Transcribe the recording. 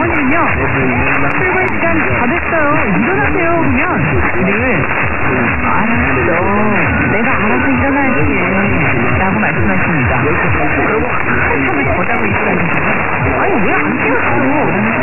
어머니는요, 출근 시간 다 됐어요. 일어나세요. 그러면 늘, 알았어. 내가 알아서 일어날게. 라고 말씀하십니다. 그리고 한참을 더 자고 있어야 되는데, 아니, 왜 안 깨웠어?